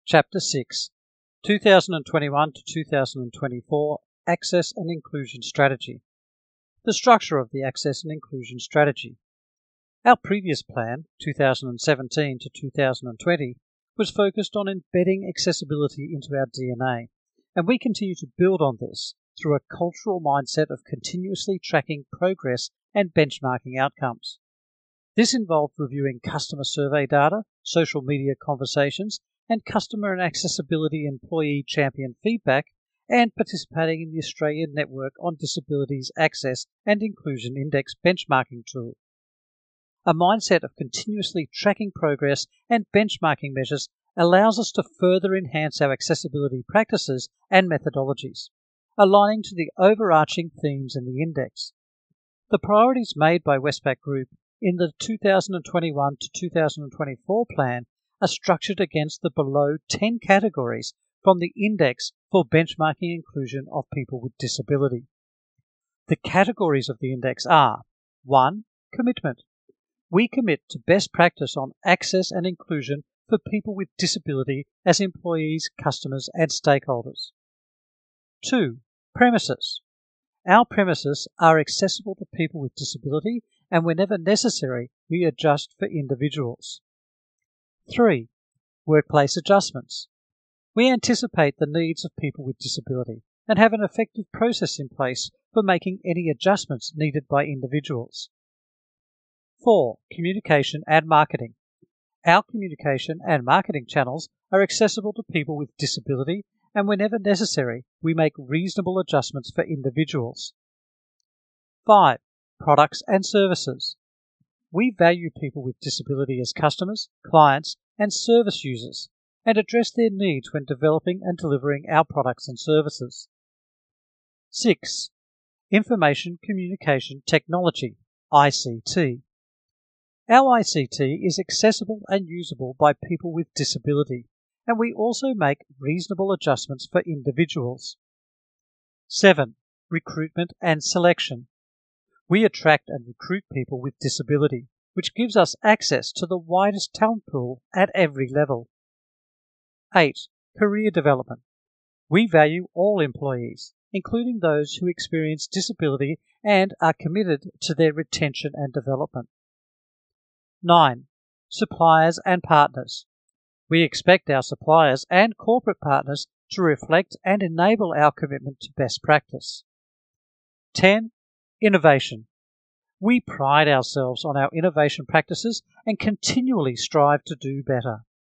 Chapter 6, 2021 to 2024 Access and Inclusion Strategy. The structure of the Access and Inclusion Strategy. Our previous plan, 2017 to 2020, was focused on embedding accessibility into our DNA, and we continue to build on this through a cultural mindset of continuously tracking progress and benchmarking outcomes. This involved reviewing customer survey data, social media conversations, and customer and accessibility employee champion feedback, and participating in the Australian Network on Disabilities Access and Inclusion Index benchmarking tool. A mindset of continuously tracking progress and benchmarking measures allows us to further enhance our accessibility practices and methodologies, aligning to the overarching themes in the index. The priorities made by Westpac Group in the 2021 to 2024 plan are structured against the below 10 categories from the index for benchmarking inclusion of people with disability. The categories of the index are 1. Commitment. We commit to best practice on access and inclusion for people with disability as employees, customers, and stakeholders. 2. Premises. Our premises are accessible to people with disability, and whenever necessary, we adjust for individuals. 3. Workplace adjustments. We anticipate the needs of people with disability and have an effective process in place for making any adjustments needed by individuals. 4. Communication and marketing. Our communication and marketing channels are accessible to people with disability, and whenever necessary, we make reasonable adjustments for individuals. 5. Products and services. We value people with disability as customers, clients, and service users, and address their needs when developing and delivering our products and services. 6. Information Communication Technology, ICT. Our ICT is accessible and usable by people with disability, and we also make reasonable adjustments for individuals. 7. Recruitment and selection. We attract and recruit people with disability, which gives us access to the widest talent pool at every level. 8. Career development. We value all employees, including those who experience disability, and are committed to their retention and development. 9. Suppliers and partners. We expect our suppliers and corporate partners to reflect and enable our commitment to best practice. 10. Innovation. We pride ourselves on our innovation practices and continually strive to do better.